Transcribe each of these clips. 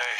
Hey.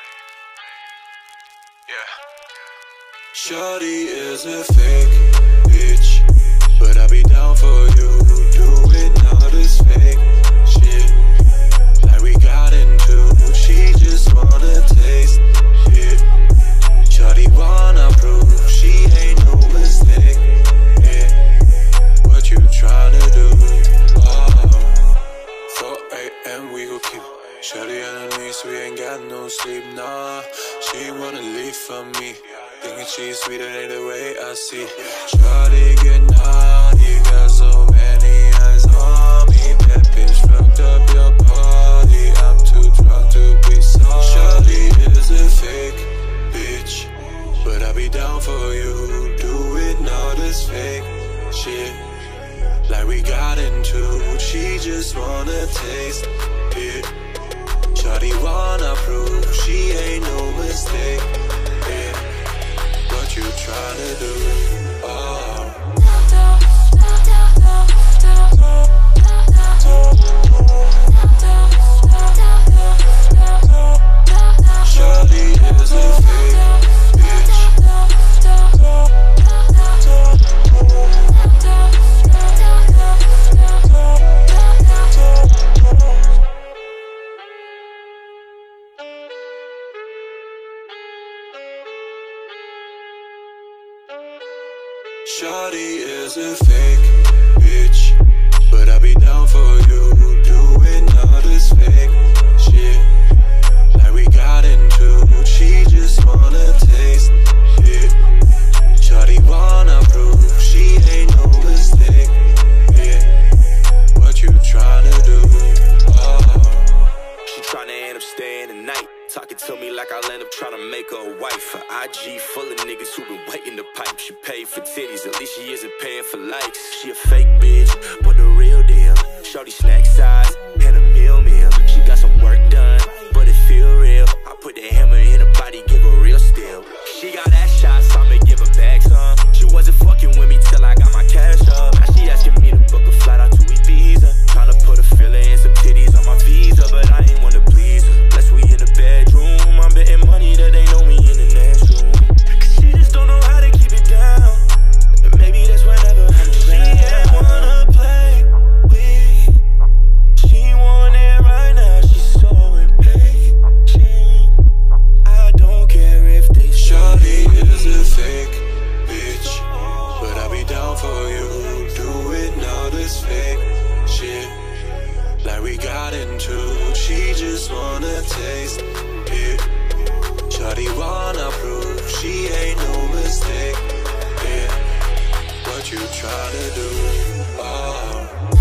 Yeah. Shawty is a fake bitch, but I be down for you. Doing all this fake shit, like we got into. She just wanna taste it. Shawty wanna prove she ain't no mistake. Yeah, what you tryna do? Oh, 4 a.m. we go keep Shawty on her knees, we ain't got no sleep, nah. She wanna leave for me, thinking she's sweeter than the way I see. Shawty get naughty, got so many eyes on me. That bitch fucked up your body, I'm too drunk to be sorry. Shawty is a fake bitch, but I be down for you. Doing all this fake shit, like we got into. She just wanna taste it. Shawty wanna prove she ain't no mistake. Yeah, what you tryna do? Oh. Shawty is a fake bitch. Shawty is a fake bitch, but I be down for you. Doing all this fake shit, like we got into. She just wanna taste it. Shawty wanna prove she ain't no mistake. Yeah, what you tryna do? Oh. She tryna end up staying the night, talking to me like I'll end up tryna make her a wife. Her IG full of niggas who been waiting to pipe. She paid for titties, at least she isn't paying for likes. She a fake bitch, but the real deal. Shorty snack size and a meal. She got some work done, but it feel real. I put the hammer in her body, give her real steel. She got that shot, so I'ma give her back some. She wasn't fucking with me till I got my cash up. Now she asking me to book a flight out to Ibiza, tryna put a filler and some titties on my visa, but I ain't wanna please her. Unless we in the bedroom, I'm betting money that they know me in the next room. Cause she just don't know how to keep it down, and maybe that's whenever I'm around. She ain't wanna play with, she want it right now, she's so impatient. I don't care if they Shawty is a fake bitch, but I be down for you. Doing all this fake shit, like we got into. She just wanna taste it. Shawty wanna prove she ain't no mistake. Yeah, what you tryna do? Oh.